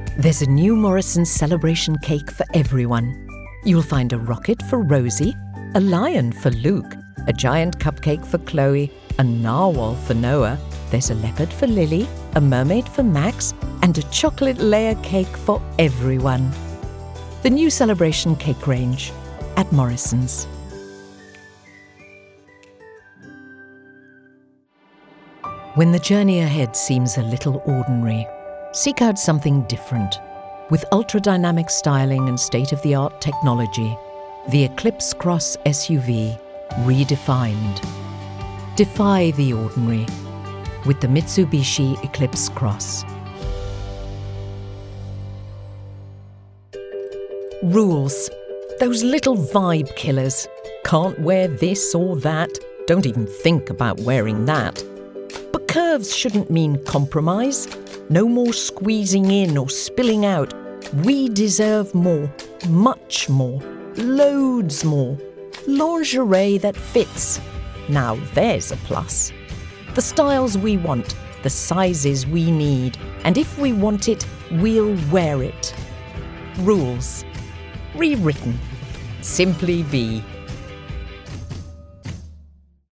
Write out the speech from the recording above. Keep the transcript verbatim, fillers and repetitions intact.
There's a new Morrison's celebration cake for everyone. You'll find a rocket for Rosie, a lion for Luke, a giant cupcake for Chloe, a narwhal for Noah. There's a leopard for Lily, a mermaid for Max, and a chocolate layer cake for everyone. The new celebration cake range at Morrison's. When the journey ahead seems a little ordinary, seek out something different. With ultra-dynamic styling and state-of-the-art technology, the Eclipse Cross S U V redefined. Defy the ordinary with the Mitsubishi Eclipse Cross. Rules. Those little vibe killers. Can't wear this or that. Don't even think about wearing that. But curves shouldn't mean compromise. No more squeezing in or spilling out. We deserve more, much more, loads more. Lingerie that fits. Now there's a plus. The styles we want, the sizes we need, and if we want it, we'll wear it. Rules. Rewritten. Simply be.